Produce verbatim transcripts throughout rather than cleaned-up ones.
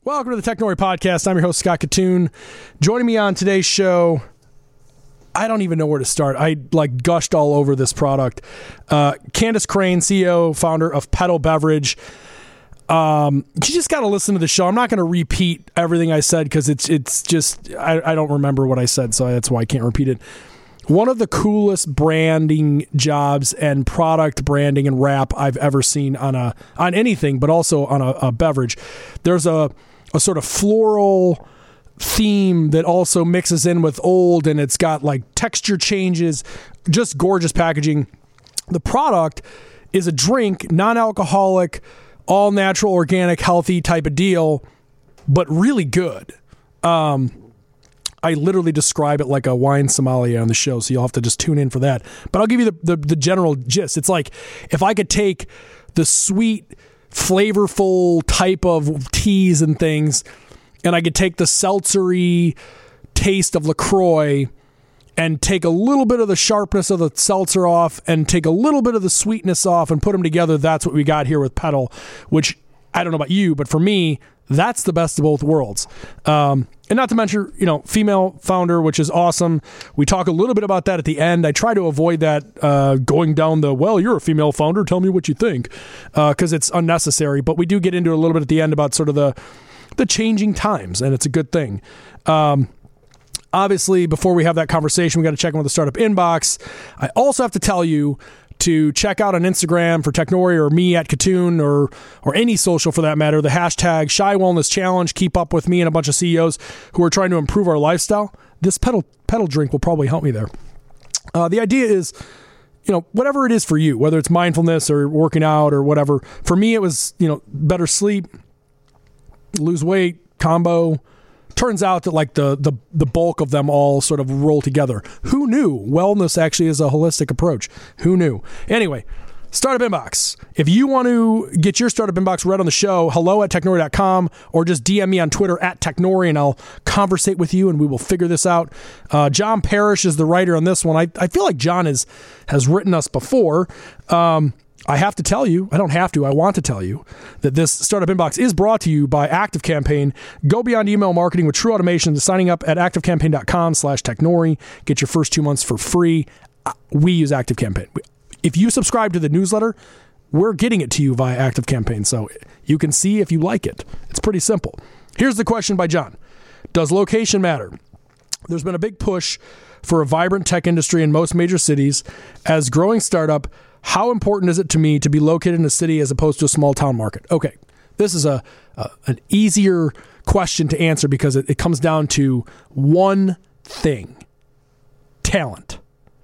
Welcome to the Technori Podcast. I'm your host, Scott Katoon. Joining me on today's show, I don't even know where to start. I like gushed all over this product. Uh, Candace Crane, C E O, founder of Petal Beverage. Um, you just got to listen to the show. I'm not going to repeat everything I said because it's it's just, I, I don't remember what I said, so that's why I can't repeat it. One of the coolest branding jobs and product branding and wrap I've ever seen on a on anything, but also on a, a beverage. There's a a sort of floral theme that also mixes in with old, and it's got like texture changes, just gorgeous packaging. The product is a drink, non-alcoholic, all natural, organic, healthy type of deal, but really good. Um, I literally describe it like a wine sommelier on the show, so you'll have to just tune in for that. But I'll give you the, the, the general gist. It's like if I could take the sweet, flavorful type of teas and things, and I could take the seltzery taste of LaCroix and take a little bit of the sharpness of the seltzer off and take a little bit of the sweetness off and put them together, that's what we got here with Petal, which I don't know about you, but for me, that's the best of both worlds. Um, and not to mention, you know, female founder, which is awesome. We talk a little bit about that at the end. I try to avoid that uh, going down the, well, you're a female founder, tell me what you think, because uh, it's unnecessary. But we do get into it a little bit at the end about sort of the, the changing times, and it's a good thing. Um, obviously, before we have that conversation, we got to check in with the Startup Inbox. I also have to tell you to check out on Instagram for Technori or me at Katoon or or any social for that matter, the hashtag Shy Wellness Challenge. Keep up with me and a bunch of C E Os who are trying to improve our lifestyle. This pedal pedal drink will probably help me there. Uh, the idea is, you know, whatever it is for you, whether it's mindfulness or working out or whatever. For me, it was, you know, better sleep, lose weight, combo. Turns out that like the, the the bulk of them all sort of roll together. Who knew wellness actually is a holistic approach? Who knew? Anyway, Startup Inbox. If you want to get your Startup Inbox read on the show, hello at technori dot com, or just D M me on Twitter at Technori, and I'll conversate with you and we will figure this out. Uh, John Parrish is the writer on this one. I, I feel like John is, has written us before. Um, I have to tell you, I don't have to, I want to tell you that this Startup Inbox is brought to you by ActiveCampaign. Go beyond email marketing with true automation. Signing up at activecampaign dot com slash Technori. Get your first two months for free. We use ActiveCampaign. If you subscribe to the newsletter, we're getting it to you via ActiveCampaign, so you can see if you like it. It's pretty simple. Here's the question by John. Does location matter? There's been a big push for a vibrant tech industry in most major cities. As growing startup, how important is it to me to be located in a city as opposed to a small town market? Okay, this is a, a an easier question to answer because it, it comes down to one thing: talent.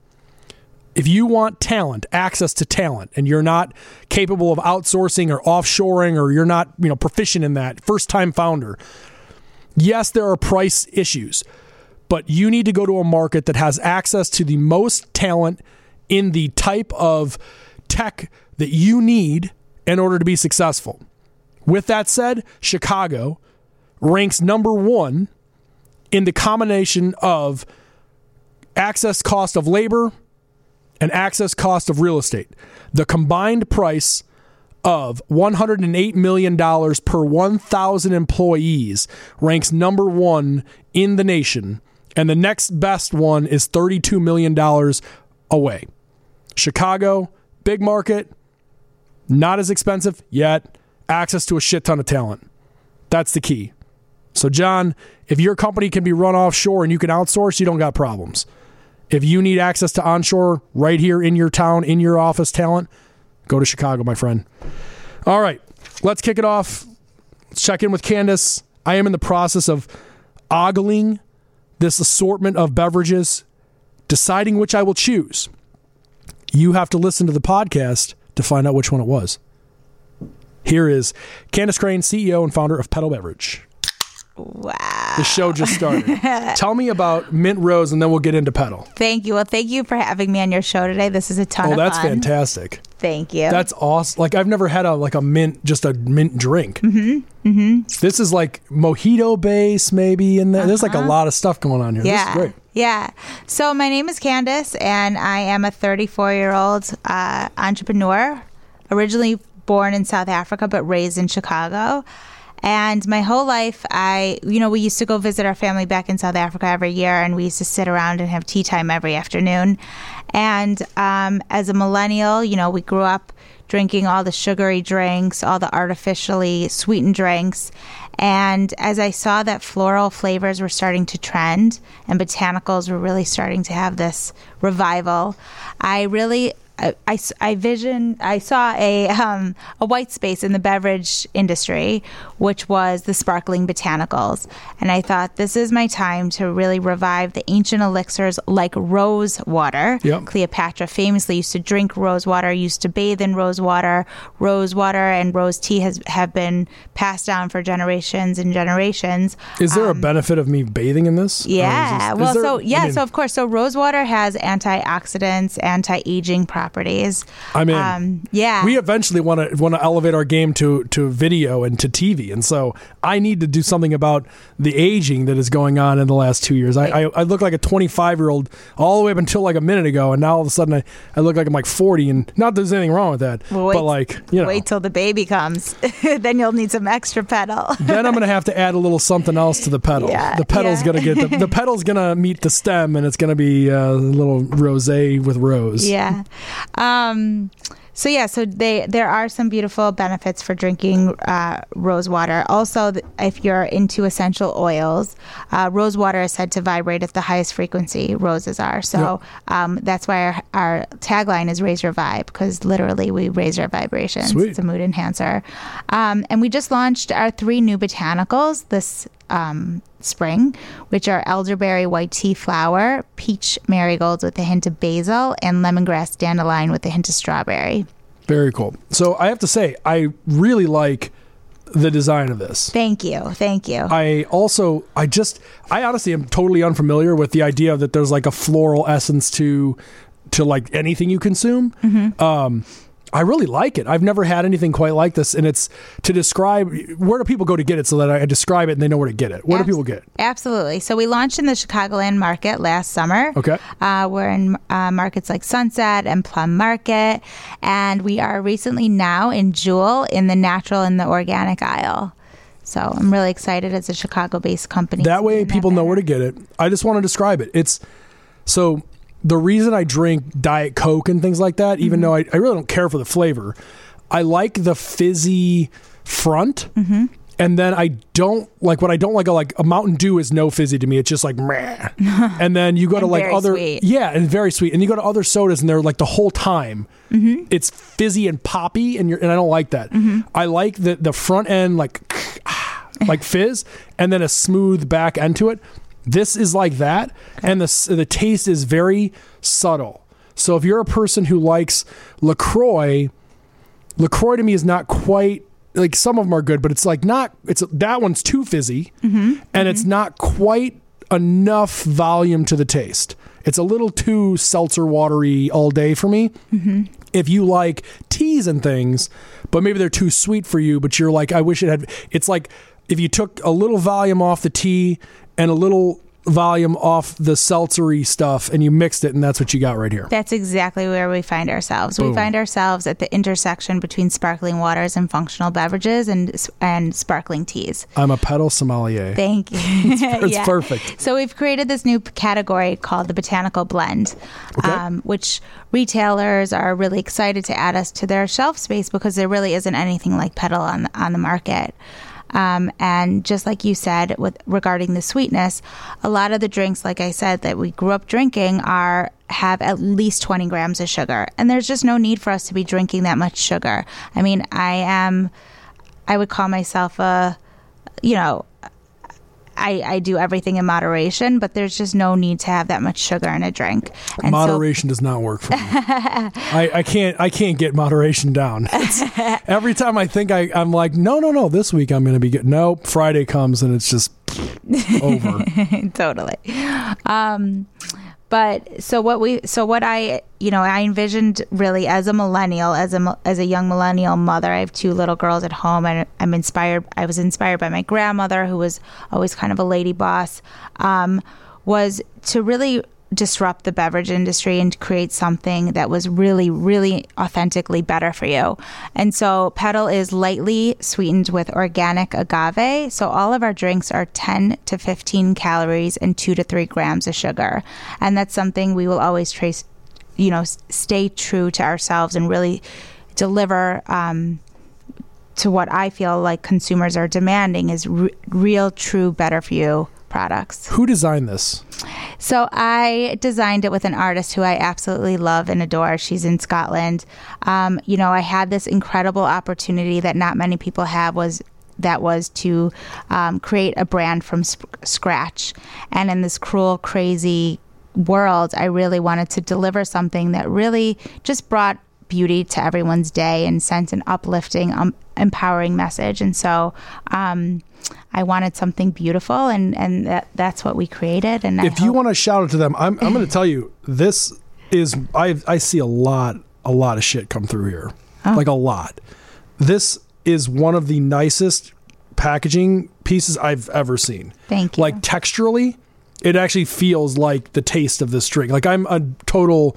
If you want talent, access to talent, and you're not capable of outsourcing or offshoring, or you're not, you know, proficient in that, first-time founder, yes, there are price issues, but you need to go to a market that has access to the most talent in the type of tech that you need in order to be successful. With that said, Chicago ranks number one in the combination of access cost of labor and access cost of real estate. The combined price of one hundred eight million dollars per one thousand employees ranks number one in the nation, and the next best one is thirty-two million dollars away. Chicago, big market, not as expensive yet, access to a shit ton of talent. That's the key. So, John, if your company can be run offshore and you can outsource, you don't got problems. If you need access to onshore right here in your town, in your office talent, go to Chicago, my friend. All right, let's kick it off. Let's check in with Candace. I am in the process of ogling this assortment of beverages, deciding which I will choose. You have to listen to the podcast to find out which one it was. Here is Candace Crane, C E O and founder of Petal Beverage. Wow. The show just started. Tell me about Mint Rose, and then we'll get into Petal. Thank you. Well, thank you for having me on your show today. This is a ton oh, of fun. Oh, that's fantastic. Thank you. That's awesome. Like, I've never had a like a mint, just a mint drink. Mm-hmm. Mm-hmm. This is like mojito base, maybe, in there. Uh-huh. There's like a lot of stuff going on here. Yeah. This is great. Yeah. So my name is Candace, and I am a thirty-four-year-old uh, entrepreneur, originally born in South Africa, but raised in Chicago. And my whole life, I, you know, we used to go visit our family back in South Africa every year, and we used to sit around and have tea time every afternoon. And um, as a millennial, you know, we grew up drinking all the sugary drinks, all the artificially sweetened drinks. And as I saw that floral flavors were starting to trend and botanicals were really starting to have this revival, I really I, I, I vision I saw a um, a white space in the beverage industry, which was the sparkling botanicals, and I thought this is my time to really revive the ancient elixirs like rose water. Yep. Cleopatra famously used to drink rose water, used to bathe in rose water. Rose water and rose tea has have been passed down for generations and generations. Is there um, a benefit of me bathing in this? Yeah. This, well, there, so yeah, I mean, so of course, so rose water has antioxidants, anti-aging properties. I mean, um, yeah. we eventually want to want to elevate our game to to video and to T V, and so I need to do something about the aging that is going on in the last two years. I I, I look like a twenty-five year old all the way up until like a minute ago, and now all of a sudden I, I look like I'm like forty, and not that there's anything wrong with that, well, wait, but like you know, wait till the baby comes, then you'll need some extra pedal. Then I'm gonna have to add a little something else to the pedal. Yeah, the pedal's yeah. gonna get the, the pedal's gonna meet the stem, and it's gonna be uh, a little rosé with rose. Yeah. Um, so yeah, so they there are some beautiful benefits for drinking uh, rose water. Also, th- if you're into essential oils, uh, rose water is said to vibrate at the highest frequency roses are. So um, that's why our, our tagline is "Raise Your Vibe," because literally we raise our vibrations. Sweet. It's a mood enhancer. Um, and we just launched our three new botanicals this um, spring, which are elderberry white tea flower, peach marigolds with a hint of basil, and lemongrass dandelion with a hint of strawberry. Very cool. So I have to say, I really like the design of this. Thank you. Thank you. I also, I just, I honestly am totally unfamiliar with the idea that there's like a floral essence to, to like anything you consume. Mm-hmm. Um, I really like it. I've never had anything quite like this, and it's to describe. Where do people go to get it so that I describe it and they know where to get it? Where Abs- do people get it? Absolutely. So we launched in the Chicagoland market last summer. Okay. Uh, we're in uh, markets like Sunset and Plum Market, and we are recently now in Jewel in the natural and the organic aisle. So I'm really excited as a Chicago-based company. That way, people know where to get it. I just want to describe it. It's so. The reason I drink Diet Coke and things like that, even mm-hmm. though I, I really don't care for the flavor, I like the fizzy front. Mm-hmm. And then I don't like what I don't like. A, like a Mountain Dew is no fizzy to me. It's just like meh. And then you go to like very other sweet. yeah, and very sweet. And you go to other sodas and they're like the whole time mm-hmm. it's fizzy and poppy, and you're and I don't like that. Mm-hmm. I like the the front end like like fizz, and then a smooth back end to it. This is like that, okay. And the the taste is very subtle. So if you're a person who likes LaCroix, LaCroix to me is not quite like some of them are good, but it's like not. It's that one's too fizzy, mm-hmm. and mm-hmm. it's not quite enough volume to the taste. It's a little too seltzer watery all day for me. Mm-hmm. If you like teas and things, but maybe they're too sweet for you, but you're like, I wish it had. It's like if you took a little volume off the tea and a little volume off the seltzery stuff, and you mixed it, and that's what you got right here. That's exactly where we find ourselves. Boom. We find ourselves at the intersection between sparkling waters and functional beverages and and sparkling teas. I'm a pedal sommelier. Thank you. It's, it's yeah. perfect. So we've created this new category called the Botanical Blend, okay. um, which retailers are really excited to add us to their shelf space because there really isn't anything like pedal on the, on the market. Um, and just like you said, with regarding the sweetness, a lot of the drinks, like I said, that we grew up drinking are have at least twenty grams of sugar. And there's just no need for us to be drinking that much sugar. I mean, I am, I would call myself a, you know, I, I do everything in moderation, but there's just no need to have that much sugar in a drink. And moderation so, does not work for me. I, I can't I can't get moderation down. It's, every time I think I, I'm like, no, no, no, this week I'm going to be good. Nope, Friday comes and it's just over. Totally. Um, but so what we, so what I, you know, I envisioned really as a millennial, as a, as a young millennial mother, I have two little girls at home, and I'm inspired, I was inspired by my grandmother, who was always kind of a lady boss, um, was to really disrupt the beverage industry and create something that was really, really authentically better for you. And so Petal is lightly sweetened with organic agave. So all of our drinks are ten to fifteen calories and two to three grams of sugar. And that's something we will always trace, you know, stay true to ourselves and really deliver um, to what I feel like consumers are demanding is re- real, true, better for you products. Who designed this? So I designed it with an artist who I absolutely love and adore. She's in Scotland. Um, you know, I had this incredible opportunity that not many people have was that was to um, create a brand from sp- scratch. And in this cruel, crazy world, I really wanted to deliver something that really just brought beauty to everyone's day and sent an uplifting, um, empowering message. And so um, I wanted something beautiful, and, and that, that's what we created. And if I you hope- want to shout it to them, I'm, I'm going to tell you, this is, I I see a lot, a lot of shit come through here. Oh. Like a lot. This is one of the nicest packaging pieces I've ever seen. Thank you. Like texturally, it actually feels like the taste of this drink. Like I'm a total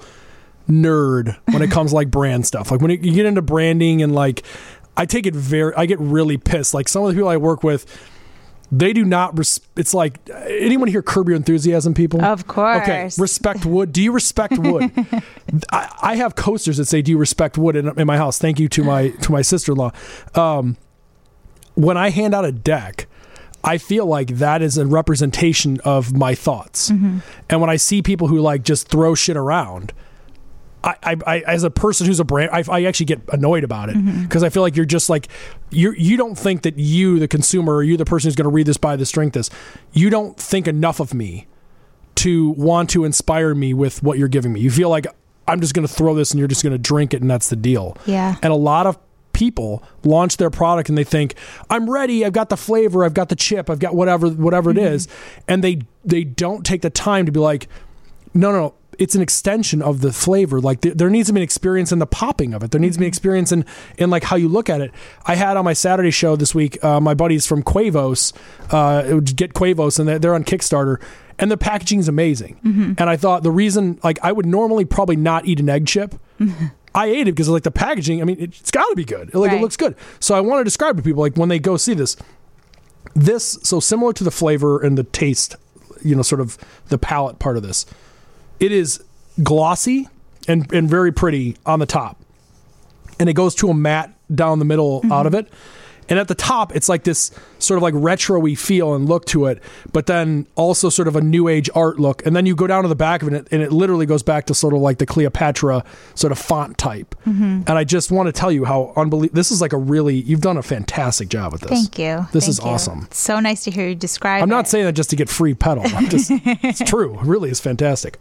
nerd when it comes to like brand stuff. Like when you get into branding and like, I take it very, I get really pissed. Like some of the people I work with, they do not, res- it's like, anyone hear Curb Your Enthusiasm people? Of course. Okay, respect wood. Do you respect wood? I, I have coasters that say, do you respect wood in, in my house? Thank you to my, to my sister-in-law. Um, when I hand out a deck, I feel like that is a representation of my thoughts. Mm-hmm. And when I see people who like just throw shit around, I, I, I, as a person who's a brand, I, I actually get annoyed about it because mm-hmm. I feel like you're just like, you you don't think that you, the consumer, or you, the person who's going to read this, buy this, drink this, you don't think enough of me to want to inspire me with what you're giving me. You feel like I'm just going to throw this and you're just going to drink it and that's the deal. Yeah. And a lot of people launch their product and they think, I'm ready, I've got the flavor, I've got the chip, I've got whatever, whatever mm-hmm. it is. And they, they don't take the time to be like, no, no, no. It's an extension of the flavor. Like th- there needs to be an experience in the popping of it. There needs to be an experience in, in like how you look at it. I had on my Saturday show this week, uh, my buddies from Quavos, uh, get Quavos, and they're, they're on Kickstarter, and the packaging is amazing. Mm-hmm. And I thought the reason, like I would normally probably not eat an egg chip. Mm-hmm. I ate it because like the packaging, I mean, it's got to be good. Like right. It looks good. So I want to describe to people, like when they go see this, this, so similar to the flavor and the taste, you know, sort of the palate part of this. It is glossy and, and very pretty on the top. And it goes to a matte down the middle mm-hmm. out of it. And at the top, it's like this sort of like retro-y feel and look to it, but then also sort of a new age art look. And then you go down to the back of it, and it literally goes back to sort of like the Cleopatra sort of font type. Mm-hmm. And I just want to tell you how unbelievable, this is like a really, you've done a fantastic job with this. Thank you. This Thank is you. awesome. It's so nice to hear you describe I'm not it. saying that just to get free Petal. I'm just, it's true. It really is fantastic.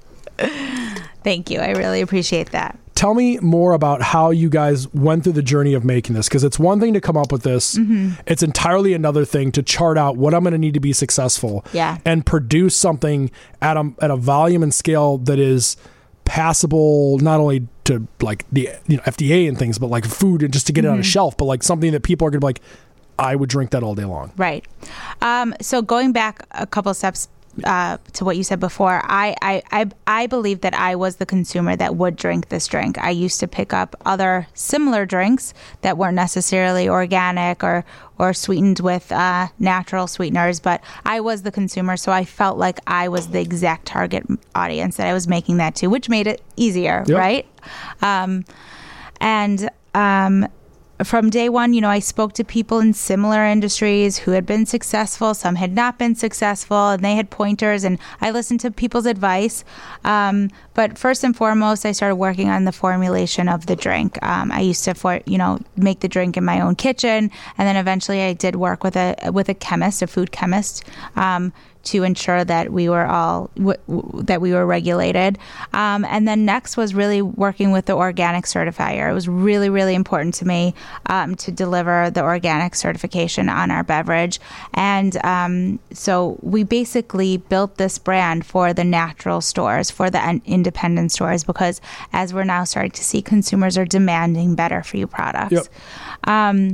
Thank you. I really appreciate that. Tell me more about how you guys went through the journey of making this, because it's one thing to come up with this. Mm-hmm. It's entirely another thing to chart out what I'm going to need to be successful yeah. and produce something at a, at a volume and scale that is passable, not only to like the you know F D A and things, but like food and just to get mm-hmm. it on a shelf, but like something that people are going to be like, I would drink that all day long. Right. Um, so going back a couple steps Uh, to what you said before, I, I, I, I believe that I was the consumer that would drink this drink. I used to pick up other similar drinks that weren't necessarily organic or, or sweetened with uh, natural sweeteners, but I was the consumer, so I felt like I was the exact target audience that I was making that to, which made it easier, yep. right? Um, and um, from day one, you know, I spoke to people in similar industries who had been successful. Some had not been successful, and they had pointers, and I listened to people's advice. Um, but first and foremost, I started working on the formulation of the drink. Um, I used to, for, you know, make the drink in my own kitchen, and then eventually I did work with a with a chemist, a food chemist, um, to ensure that we were all w- w- that we were regulated. Um, and then next was really working with the organic certifier. It was really, really important to me um, to deliver the organic certification on our beverage. And um, so we basically built this brand for the natural stores, for the un- independent stores, because as we're now starting to see, consumers are demanding better for you products. Yep. Um,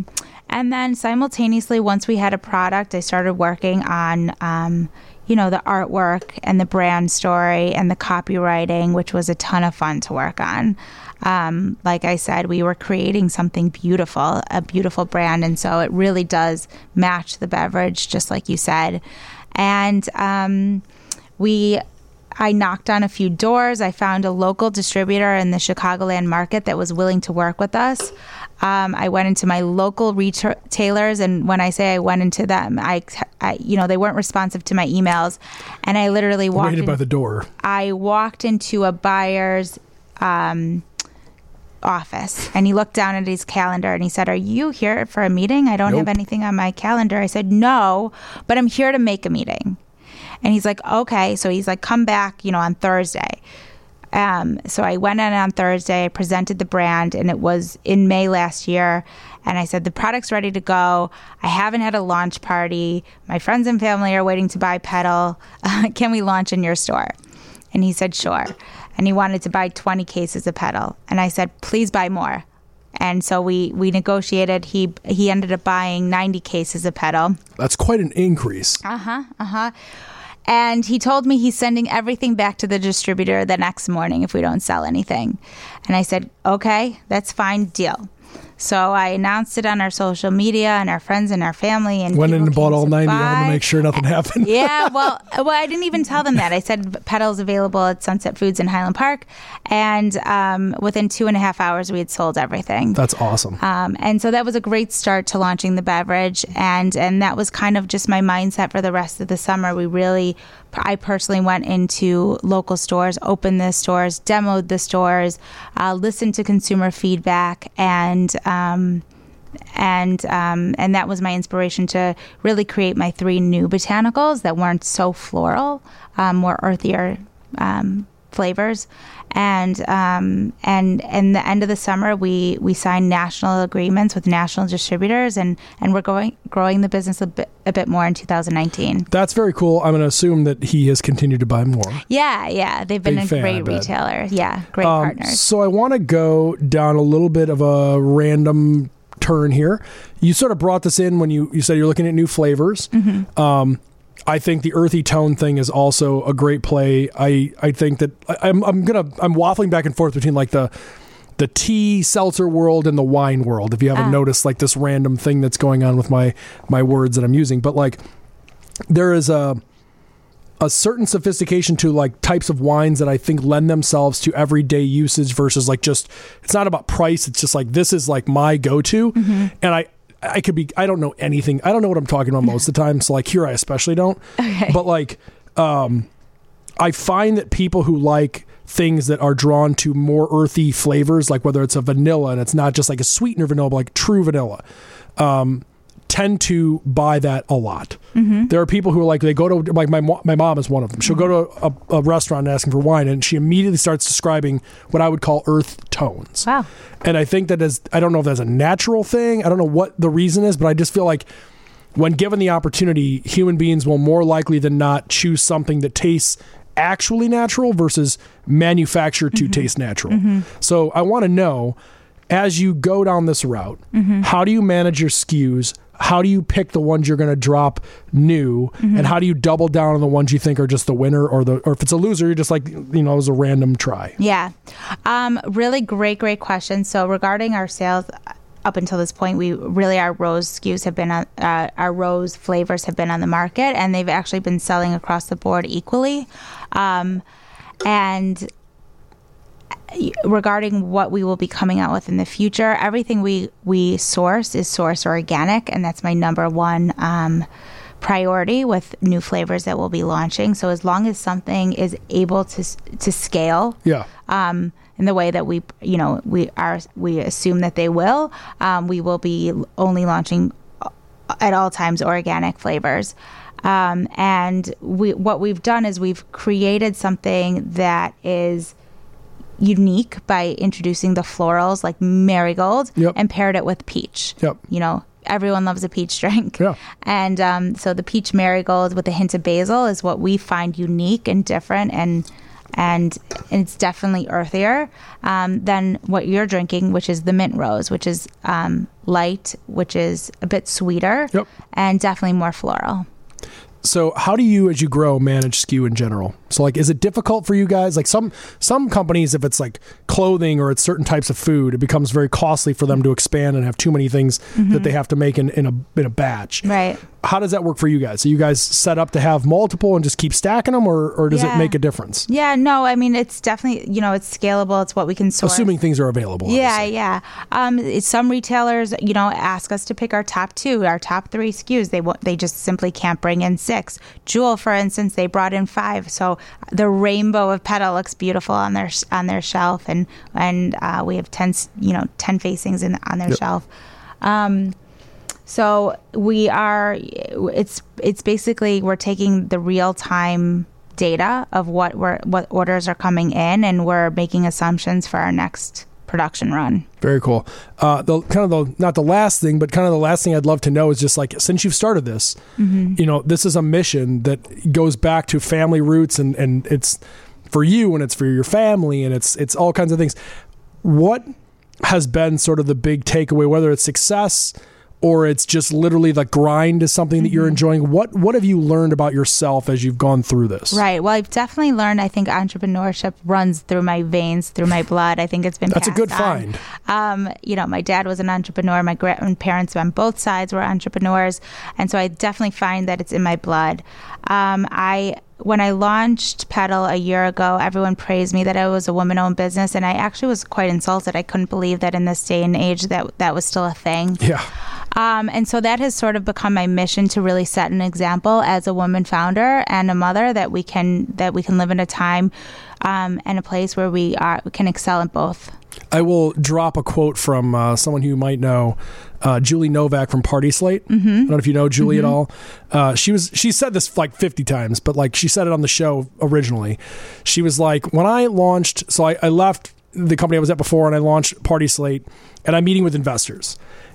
And then simultaneously, once we had a product, I started working on, um, you know, the artwork and the brand story and the copywriting, which was a ton of fun to work on. Um, like I said, we were creating something beautiful, a beautiful brand. And so it really does match the beverage, just like you said. And um, we... I knocked on a few doors. I found a local distributor in the Chicagoland market that was willing to work with us. Um, I went into my local retailers, and when I say I went into them, I, I you know, they weren't responsive to my emails, and I literally walked waited in, by the door. I walked into a buyer's um, office, and he looked down at his calendar, and he said, "Are you here for a meeting? I don't Nope. have anything on my calendar." I said, "No, but I'm here to make a meeting." And he's like, okay. So he's like, come back, you know, on Thursday. Um, so I went in on Thursday, I presented the brand, and it was in May last year. And I said, the product's ready to go. I haven't had a launch party. My friends and family are waiting to buy Petal. Uh, can we launch in your store? And he said, sure. And he wanted to buy twenty cases of Petal. And I said, please buy more. And so we, we negotiated. He he ended up buying ninety cases of Petal. That's quite an increase. Uh-huh, uh-huh. And he told me he's sending everything back to the distributor the next morning if we don't sell anything. And I said, okay, that's fine, deal. So I announced it on our social media, and our friends and our family. And went in and bought all ninety buy. of them to make sure nothing happened. Yeah, well, well, I didn't even tell them that. I said Petal's available at Sunset Foods in Highland Park, and um, within two and a half hours, we had sold everything. That's awesome. Um, and so that was a great start to launching the beverage, and and that was kind of just my mindset for the rest of the summer. We really, I personally went into local stores, opened the stores, demoed the stores, uh, listened to consumer feedback, and um, and um, and that was my inspiration to really create my three new botanicals that weren't so floral, um, more earthier um, flavors. And um, and and the end of the summer, we, we signed national agreements with national distributors, and, and we're going growing the business a bit a bit more in two thousand nineteen. That's very cool. I'm going to assume that he has continued to buy more. Yeah, yeah, they've been Big a fan, I great bet. retailer. Yeah, great Um, partners. So I want to go down a little bit of a random turn here. You sort of brought this in when you, you said you're looking at new flavors. Mm-hmm. Um, I think the earthy tone thing is also a great play. I, I think that I, I'm I'm gonna I'm waffling back and forth between like the the tea seltzer world and the wine world. If you haven't Ah. noticed, like this random thing that's going on with my my words that I'm using, but like there is a a certain sophistication to like types of wines that I think lend themselves to everyday usage versus like just it's not about price. It's just like this is like my go-to, Mm-hmm. and I. I could be, I don't know anything. I don't know what I'm talking about most of the time. So like here, I especially don't, Okay. but like, um, I find that people who like things that are drawn to more earthy flavors, like whether it's a vanilla and it's not just like a sweetener vanilla, but like true vanilla, um, tend to buy that a lot. Mm-hmm. There are people who are like, they go to, like my, mo- my mom is one of them. She'll Mm-hmm. go to a, a restaurant asking for wine, and she immediately starts describing what I would call earth tones. Wow. And I think that is, I don't know if that's a natural thing. I don't know what the reason is, but I just feel like when given the opportunity, human beings will more likely than not choose something that tastes actually natural versus manufactured to Mm-hmm. taste natural. Mm-hmm. So I want to know, as you go down this route, Mm-hmm. how do you manage your S K Us? How do you pick the ones you're going to drop new, Mm-hmm. and how do you double down on the ones you think are just the winner, or the or if it's a loser, you're just like, you know, it was a random try. Yeah. Um, really great, great question. So regarding our sales up until this point, we really, our rose S K Us have been on, uh, our rose flavors have been on the market, and they've actually been selling across the board equally. Um, and regarding what we will be coming out with in the future, everything we, we source is sourced organic, and that's my number one um, priority with new flavors that we'll be launching. So as long as something is able to to scale, Yeah. um, in the way that we, you know, we are, we assume that they will, um, we will be only launching at all times organic flavors. Um, and we, what we've done is we've created something that is unique by introducing the florals like marigold, Yep. and paired it with peach. Yep. You know, everyone loves a peach drink. Yeah. And um, so the peach marigold with a hint of basil is what we find unique and different, and and it's definitely earthier um, than what you're drinking, which is the mint rose, which is um, light, which is a bit sweeter, yep. and definitely more floral. So how do you, as you grow, manage S K U in general? So like, is it difficult for you guys? Like some some companies, if it's like clothing or it's certain types of food, it becomes very costly for them to expand and have too many things mm-hmm. that they have to make in, in a in a batch. Right. How does that work for you guys? So you guys set up to have multiple and just keep stacking them, or, or does yeah. it make a difference? Yeah, no, I mean, it's definitely, you know, it's scalable. It's what we can source. Assuming things are available. Yeah, obviously. yeah. Um, some retailers, you know, ask us to pick our top two, our top three S K Us. They they just simply can't bring in six. Jewel, for instance, they brought in five. So the rainbow of petal looks beautiful on their on their shelf, and and uh, we have ten, you know, ten facings in on their yep. shelf. Um, So we are, it's it's basically, we're taking the real time data of what we're, what orders are coming in, and we're making assumptions for our next production run. Very cool. Uh, the kind of the, not the last thing, but kind of the last thing I'd love to know is just like, since you've started this, mm-hmm. you know, this is a mission that goes back to family roots, and, and it's for you and it's for your family, and it's, it's all kinds of things. What has been sort of the big takeaway, whether it's success or it's just literally the grind is something that you're enjoying? What what have you learned about yourself as you've gone through this? Right. Well, I've definitely learned, I think entrepreneurship runs through my veins, through my blood. I think it's been That's a good on. find. Um, you know, my dad was an entrepreneur. My grandparents on both sides were entrepreneurs. And so I definitely find that it's in my blood. Um, I... When I launched Petal a year ago, everyone praised me that I was a woman-owned business, and I actually was quite insulted. I couldn't believe that in this day and age that that was still a thing. Yeah. Um, and so that has sort of become my mission, to really set an example as a woman founder and a mother, that we can that we can live in a time um, and a place where we are we can excel in both. I will drop a quote from uh, someone who you might know, uh, Julie Novak from Party Slate. Mm-hmm. I don't know if you know Julie mm-hmm. at all. Uh, she was she said this like fifty times, but like she said it on the show originally. She was like, when I launched, so I, I left the company I was at before and I launched Party Slate, and I'm meeting with investors.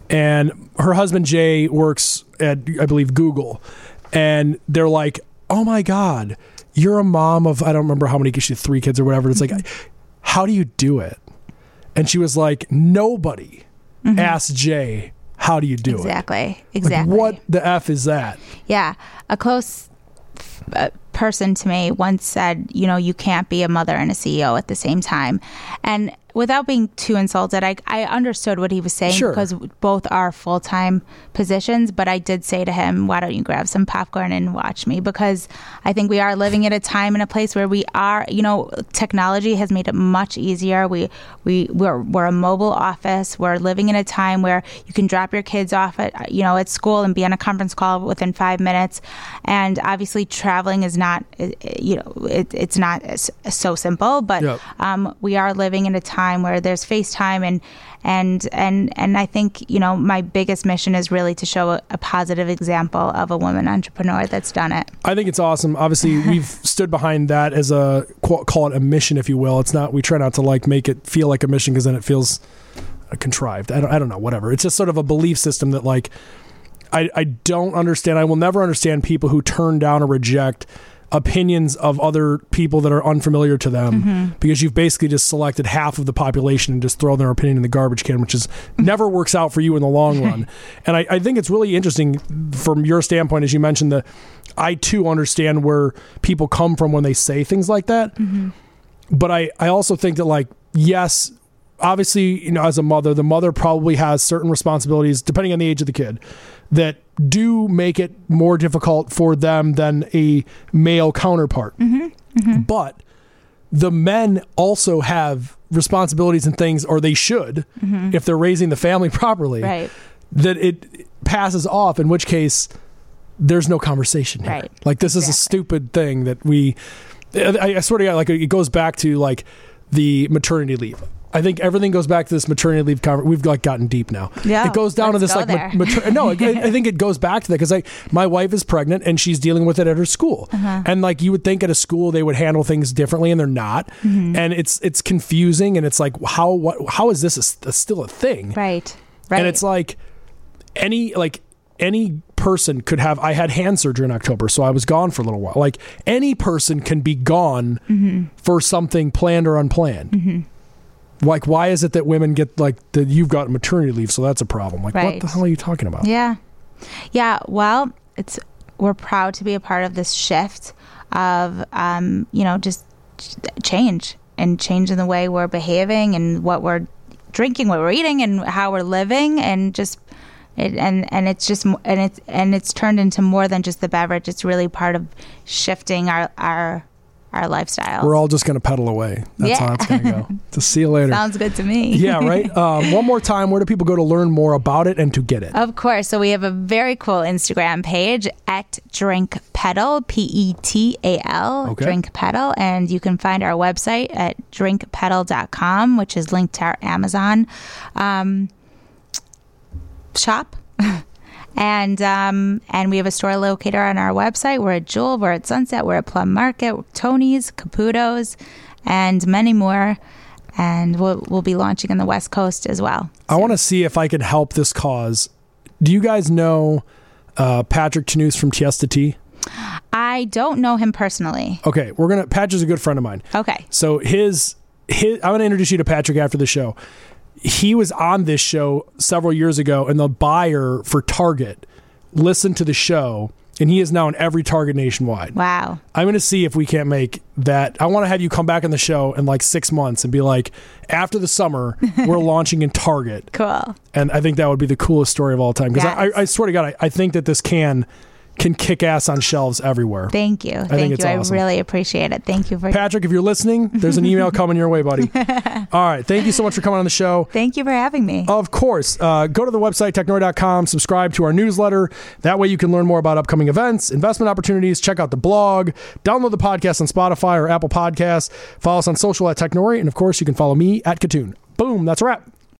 And her husband Jay works at, I believe, Google, and they're like, "Oh my God, you're a mom of, I don't remember how many kids, she had three kids or whatever." It's like, how do you do it? And she was like, nobody mm-hmm. asked Jay, how do you do exactly. it? Exactly. Exactly. Like, what the F is that? Yeah. A close uh, person to me once said, you know, you can't be a mother and a C E O at the same time. And without being too insulted, I, I understood what he was saying sure. because both are full-time positions, but I did say to him, why don't you grab some popcorn and watch me? Because I think we are living at a time and a place where we are, you know, technology has made it much easier. We, we, we're, we're a mobile office. We're living in a time where you can drop your kids off at, you know, at school and be on a conference call within five minutes. And obviously traveling is not, you know, it, it's not so simple, but yep. um, we are living in a time where there's FaceTime, and and and and I think, you know, my biggest mission is really to show a, a positive example of a woman entrepreneur that's done it. I think it's awesome. Obviously, we've stood behind that as a, call it a mission, if you will. It's not, we try not to like make it feel like a mission, because then it feels contrived. I don't, I don't know, whatever. It's just sort of a belief system that like, I, I don't understand. I will never understand people who turn down or reject opinions of other people that are unfamiliar to them, mm-hmm. because you've basically just selected half of the population and just throw their opinion in the garbage can, which is never works out for you in the long run. And I, I think it's really interesting from your standpoint, as you mentioned, that I too understand where people come from when they say things like that. Mm-hmm. But I, I also think that, like, yes, obviously, you know, as a mother, the mother probably has certain responsibilities, depending on the age of the kid, that do make it more difficult for them than a male counterpart. Mm-hmm. Mm-hmm. But the men also have responsibilities and things, or they should, mm-hmm. if they're raising the family properly, right. that it passes off, in which case there's no conversation here. Right. Like, this exactly. is a stupid thing that we, I, I swear to God, like, it goes back to like the maternity leave. I think everything goes back to this maternity leave conversation. We've like gotten deep now. Yeah, it goes down to this like ma- mater- no. I, I think it goes back to that, because like my wife is pregnant and she's dealing with it at her school, uh-huh. and like you would think at a school they would handle things differently, and they're not, mm-hmm. and it's it's confusing, and it's like how what how is this a, a, still a thing? Right, right. And it's like any like any person could have, I had hand surgery in October, so I was gone for a little while. Like any person can be gone mm-hmm. for something planned or unplanned. Mm-hmm. Like, why is it that women get like that? You've got maternity leave, so that's a problem. Like, right. what the hell are you talking about? Yeah. Yeah. Well, it's, we're proud to be a part of this shift of, um, you know, just change and change in the way we're behaving and what we're drinking, what we're eating, and how we're living, and just it, and and it's just and it's and it's turned into more than just the beverage. It's really part of shifting our our our lifestyle. We're all just going to pedal away. That's yeah. how it's going to go. To see you later. Sounds good to me. Yeah, right. Um, one more time, where do people go to learn more about it and to get it? Of course. So we have a very cool Instagram page at Drink Pedal, P E T A L, okay. Drink Pedal, and you can find our website at drink pedal dot com, which is linked to our Amazon um, shop. And um, and we have a store locator on our website. We're at Jewel, we're at Sunset, we're at Plum Market, Tony's, Caputo's, and many more. And we'll we'll be launching on the West Coast as well. I want to see if I can help this cause. Do you guys know uh, Patrick Chanus from Tiesta Tea? I don't know him personally. Okay, we're gonna. Patrick's a good friend of mine. Okay. So his his. I'm gonna introduce you to Patrick after the show. He was on this show several years ago, and the buyer for Target listened to the show, and he is now in every Target nationwide. Wow. I'm going to see if we can't make that. I want to have you come back on the show in like six months and be like, after the summer, we're launching in Target. Cool. And I think that would be the coolest story of all time. Because yes. I, I swear to God, I, I think that this can... can kick ass on shelves everywhere. Thank you. I Thank think it's you. awesome. I really appreciate it. Thank you for Patrick, if you're listening, there's an email coming your way, buddy. All right. Thank you so much for coming on the show. Thank you for having me. Of course. Uh, go to the website, technori dot com, subscribe to our newsletter. That way you can learn more about upcoming events, investment opportunities, check out the blog, download the podcast on Spotify or Apple Podcasts, follow us on social at Technori, and of course you can follow me at Katoon. Boom. That's a wrap.